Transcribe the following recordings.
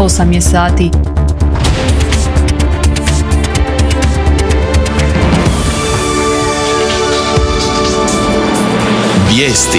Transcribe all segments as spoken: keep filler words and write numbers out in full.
osam je sati. Vijesti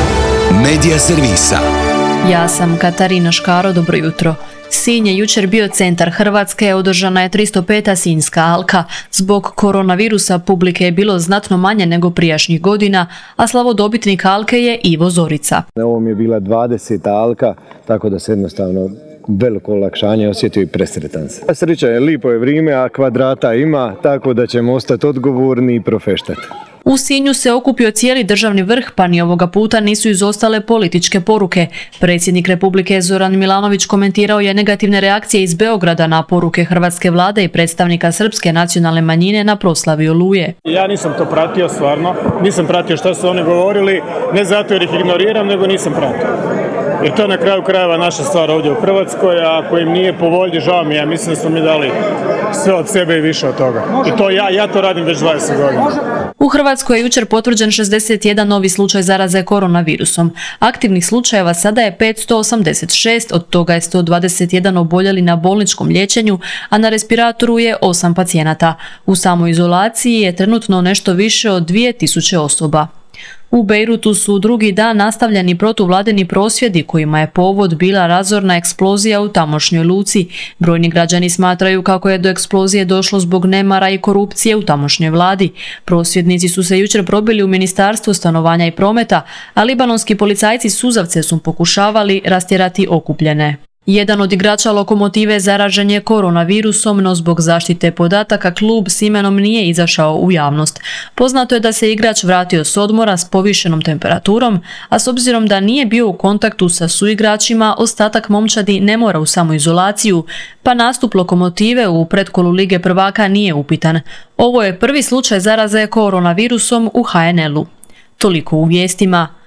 Medija servisa. Ja sam Katarina Škaro, dobro jutro. Sinj je jučer bio centar Hrvatske, održana je tristo peta Sinjska alka. Zbog koronavirusa publike je bilo znatno manje nego prijašnjih godina, a slavodobitnik alke je Ivo Zorica. Ovo mi je bila dvadeseta alka, tako da se jednostavno veliko olakšanje osjetio i presretan se. Sreća je, lipo je vrijeme, a kvadrata ima, tako da ćemo ostati odgovorni i profeštati. U Sinju se okupio cijeli državni vrh, pa ni ovoga puta nisu izostale političke poruke. Predsjednik Republike Zoran Milanović komentirao je negativne reakcije iz Beograda na poruke hrvatske vlade i predstavnika srpske nacionalne manjine na proslavi Oluje. Ja nisam to pratio stvarno, nisam pratio što su oni govorili, ne zato jer ih ignoriram, nego nisam pratio. Jer to je na kraju krajeva naša stvar ovdje u Hrvatskoj, a ako im nije po volji, žao mi, ja mislim da smo mi dali sve od sebe i više od toga. I to ja, ja to radim već dvadeset godina. U Hrvatskoj je jučer potvrđen šezdeset jedan novi slučaj zaraze koronavirusom. Aktivnih slučajeva sada je petsto osamdeset šest, od toga je sto dvadeset jedan oboljeli na bolničkom liječenju, a na respiratoru je osam pacijenata. U samoizolaciji je trenutno nešto više od dvije tisuće osoba. U Bejrutu su drugi dan nastavljeni protuvladini prosvjedi kojima je povod bila razorna eksplozija u tamošnjoj luci. Brojni građani smatraju kako je do eksplozije došlo zbog nemara i korupcije u tamošnjoj vladi. Prosvjednici su se jučer probili u Ministarstvo stanovanja i prometa, a libanonski policajci suzavce su pokušavali rastjerati okupljene. Jedan od igrača Lokomotive zaražen je koronavirusom, no zbog zaštite podataka klub s imenom nije izašao u javnost. Poznato je da se igrač vratio s odmora s povišenom temperaturom, a s obzirom da nije bio u kontaktu sa suigračima, ostatak momčadi ne mora u samoizolaciju, pa nastup Lokomotive u pretkolu Lige prvaka nije upitan. Ovo je prvi slučaj zaraze koronavirusom u ha en el u. Toliko u vijestima.